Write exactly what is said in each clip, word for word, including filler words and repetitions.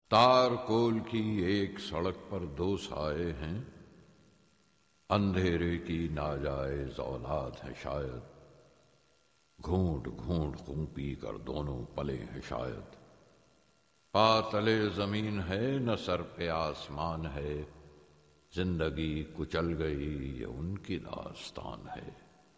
तारकोल की एक सड़क पर दो साए हैं, अंधेरे की नाजायज औलाद है शायद, घूंट घूंट खूं पी कर दोनों पले हैं शायद। पातले जमीन है न सर पे आसमान है, जिंदगी कुचल गई ये उनकी दास्तान है।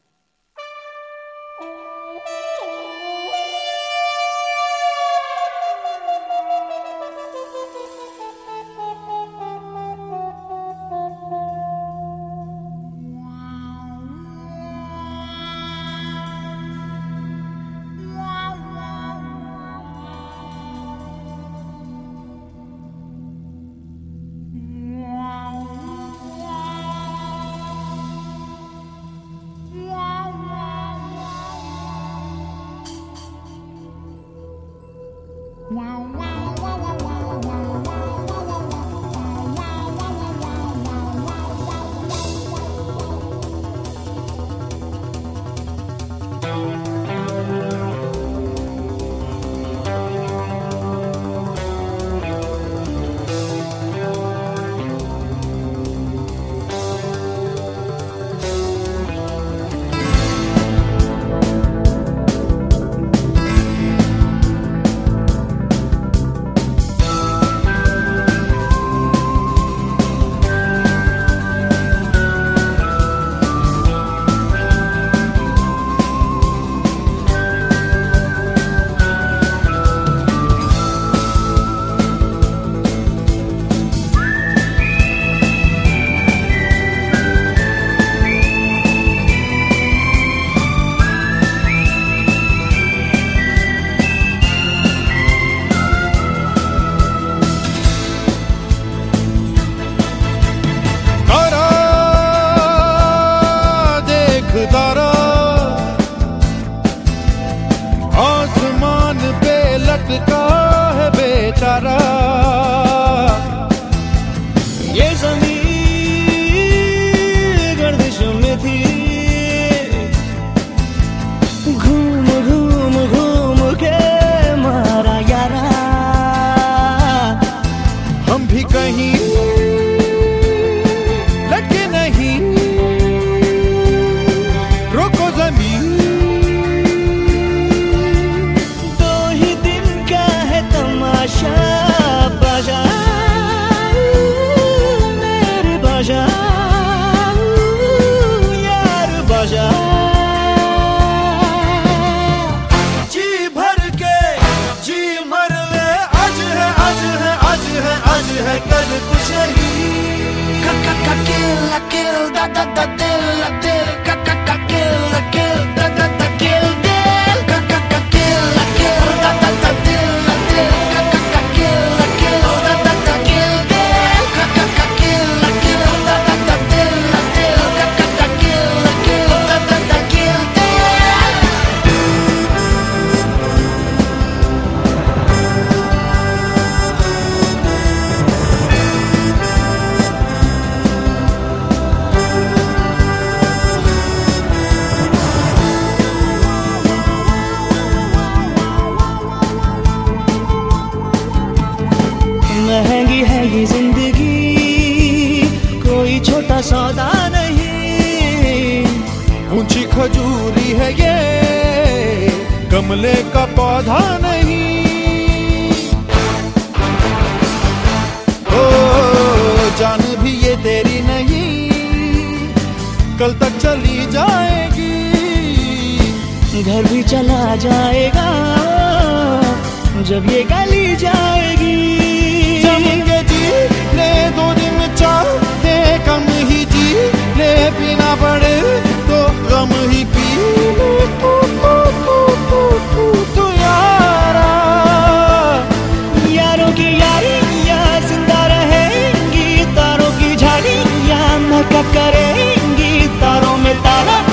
आसमान पे लटका है बेचारा, ये ज़मीन गर्दिश में थी, घूम घूम घूम के मारा यारा। हम भी कहीं लटके नहीं, रोको ज़मीन, बाजा मेरे बाजा यार बाजा। जी भर के जी मर ले, आज है आज है आज है आज है कल कुछ नहीं। का का किल किल दा दा दा दिल दिल का का का किल किल दा दा दा किल दिल का का का किल किल दा दा दा दिल दिल का का का किल किल दा दा दा किल दिल का का का किल किल दा दा दा दिल दिल का का का किल किल दा दा दा किल महंगी है ये जिंदगी, कोई छोटा सौदा नहीं। ऊंची खजूरी है ये, गमले का पौधा नहीं। ओ जान भी ये तेरी नहीं, कल तक चली जाएगी, घर भी चला जाएगा जब ये गली जाएगी। जमेंगे जी ले दो दिन चाहते कम ही जी ले, पीना पड़े तो गम ही पी ले तू तू तू तू तू तू यारा। यारों की यारियां जिंदा रहेंगी, तारों की झाड़ियां महका करेंगी, तारों में तारा